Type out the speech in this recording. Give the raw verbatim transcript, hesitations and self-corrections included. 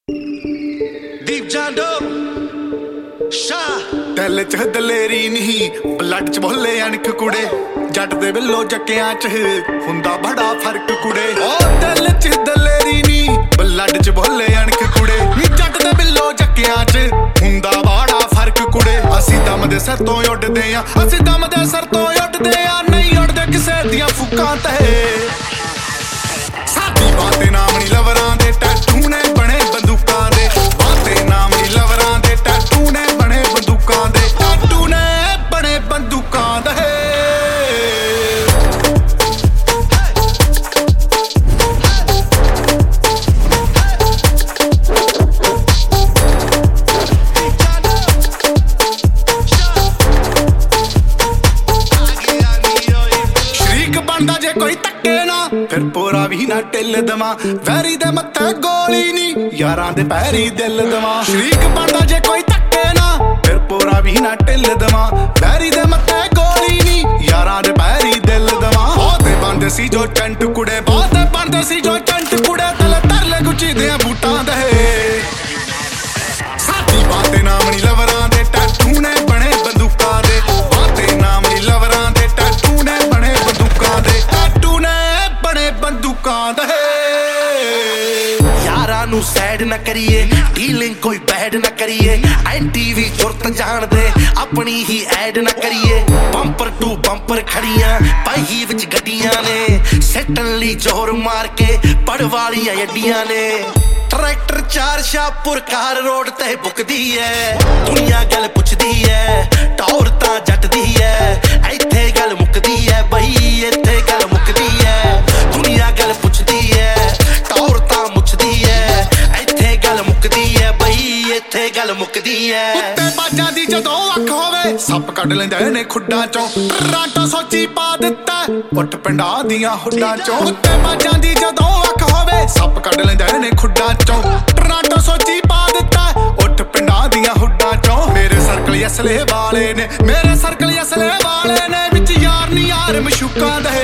ਦੀਪ ਜਾਂਡੋ ਸ਼ਾਹ ਦਿਲ ਚ ਦਲੇਰੀ ਨਹੀਂ ਬਲੱਡ ਚ ਬੋਲੇ ਅਣਖ ਕੁੜੇ ਜੱਟ ਦੇ ਬਿੱਲੋ ਜੱਕਿਆਂ ਚ ਹੁੰਦਾ ਬੜਾ ਫਰਕ ਕੁੜੇ ਓ ਦਿਲ ਚ ਦਲੇਰੀ ਨਹੀਂ ਬਲੱਡ ਚ ਬੋਲੇ ਅਣਖ ਕੁੜੇ ਨੀ ਜੱਟ ਦੇ ਬਿੱਲੋ ਜੱਕਿਆਂ ਚ ਹੁੰਦਾ ਬੜਾ ਫਰਕ ਕੁੜੇ ਅਸੀਂ ਦਮ ਦੇ ਸਿਰ ਤੋਂ ਉੱਡਦੇ ਆ ਅਸੀਂ ਦਮ ਦੇ ਸਿਰ ਤੋਂ ਉੱਡਦੇ ਆ ਨਹੀਂ ਉੱਡਦੇ ਕਿਸੇ ਦੀਆਂ ਫੁੱਕਾਂ ਤੇ ਸਾਡੀ ਬਾਤੇ ਨਾਮ ਨੀ ਲਵਰਾਂ ਦੇ ਟੈਟੂ ਨੇ ਬਣੇ ਬੰਦੂਕਾਂ ਦੇ ਬਾਤੇ ਨਾਮ ਨੀ ਲਵਰਾਂ ਦੇ ਟੈਟੂ ਨੇ ਬਣੇ ਬੰਦੂਕਾਂ ਦੇ ਟੈਟੂ ਨੇ ਬਣੇ ਬੰਦੂਕਾਂ ਦੇ ਸ਼ਰੀਕ ਬਣਦਾ ਜੇ ਕੋਈ ਧੱਕੇ ਨਾ ਫਿਰ ਪੂਰਾ ਵੀ ਨਾ ਢਿੱਲ ਦਵਾਂ ਵੈਰੀ ਦੇ ਮੱਥੇ ਗੋਲੀ ਨੀ ਯਾਰਾਂ ਦੇ ਪੈਰੀ ਦਿਲ ਦਵਾਂ ਸ਼ਰੀਕ ਬਣਦਾ ਜੇ ਕੋਈ ਧੱਕੇ ਨਾ ਫਿਰ ਪੂਰਾ ਵੀ ਨਾ ਢਿੱਲ ਦਵਾਂ ਵੈਰੀ ਦੇ ਮੱਥੇ ਗੋਲੀ ਨੀ ਯਾਰਾਂ ਦੇ ਪੈਰੀ ਦਿਲ ਦਵਾਂ ਬਹੁਤੇ ਬੰਦੇ ਸੀ ਜੋ ਟੈਂਟ ਕੁੜੇ ਬਹੁਤੇ ਬੰਦੇ ਸੀ ਜੋ ਟੈਂਟ ਕੁੜੇ ਤਲੇ ਤਰਲੇ ਗੁੱਚੀ ਦੇ ਬੂਟਾਂ ਦੇ ਸਾਡੀ ਬਾਤੇ ਨਾਮ ਨੀ ਲਵਰਾਂ ਦੇ ਟੈਟੂ ਨੇ ਬਣੇ ਬੰਦੂਕਾਂ ਦੇ ਬਾਤੇ ਨਾਮ ਨੀ ਲਵਰਾਂ ਦੇ ਟੈਟੂ ਨੇ ਬਣੇ ਬੰਦੂਕਾਂ ਦੇ ਟੈਟੂ ਨੇ ਬਣੇ ਬੰਦੂਕਾਂ ਦੇ ਯਾਰਾਂ ਨੂੰ ਸੈਡ ਨਾ ਕਰੀਏ ਡੀਲਿੰਗ ਕੋਈ ਬੈਡ ਨਾ ਕਰੀਏ ਐਂਟੀ ਵੀ ਜੁਰਤ ਜਾਣਦੇ ਆਪਣੀ ਹੀ ਐਡ ਨਾ ਕਰੀਏ ਬੰਪਰ ਟੂ ਬੰਪਰ ਖੜੀਆਂ ਪਾਈ ਵਿੱਚ ਗੱਡੀਆਂ ਨੇ ਸੱਟਣ ਲਈ ਜ਼ੋਰ ਮਾਰ ਕੇ ਪੜ ਵਾਲੀਆਂ ਅੱਡੀਆਂ ਨੇ ਟਰੈਕਟਰ ਚਾਰ ਸ਼ਾਹਪੁਰ ਕਾਰ ਰੋਡ ਤੇ ਬੁੱਕਦੀ ਐ ਦੁਨੀਆ ਗੱਲ ਪੁੱਛਦੀ ਐ ਟੌਰ ਤਾਂ ਜੱਟ ਦੀ ਐ ਇੱਥੇ ਗੱਲ ਮੁੱਕਦੀ ਐ ਬਈ ਇੱਥੇ ਗੱਲ ਮੁੱਕਦੀ ਐ ਦੁਨੀਆ ਗੱਲ ਪੁੱਛਦੀ ਐ ਟੌਰ ਤਾਂ ਮੁੱਛਦੀ ਐ ਇੱਥੇ ਗੱਲ ਮੁੱਕਦੀ ਐ ਬਈ ਇੱਥੇ ਗੱਲ ਮੁੱਕਦੀ ਐ ਉੱਤੇ ਬਾਜਾਂ ਦੀ ਜਦੋਂ ਅੱਖ ਹੋਵੇ ਸੱਪ ਕੱਢ ਲੈਂਦੇ ਨੇ ਖੁੱਡਾਂ ਚੋਂ ਟਰਾਂਟੋ ਸੋਚੀ ਪਾ ਦਿੱਤਾ ਉੱਠ ਪਿੰਡਾਂ ਦੀਆਂ ਹੁੱਡਾਂ ਚੋਂ ਉੱਤੇ ਬਾਜਾਂ ਦੀ ਜਦੋਂ ਅੱਖ ਹੋਵੇ ਸੱਪ ਕੱਢ ਲੈਂਦੇ ਨੇ ਖੁੱਡਾਂ ਚੋਂ ਟਰਾਂਟੋ ਸੋਚੀ ਪਾ ਦਿੱਤਾ ਉੱਠ ਪਿੰਡਾਂ ਦੀਆਂ ਹੁੱਡਾਂ ਚੋਂ ਮੇਰੇ ਸਰਕਲ ਅਸਲੇ ਵਾਲੇ ਨੇ ਮੇਰੇ ਸਰਕਲ ਅਸਲੇ ਵਾਲੇ ਨੇ ਵਿੱਚ ਯਾਰ ਨੀ ਯਾਰ ਮਸ਼ੂਕਾਂ ਦੇ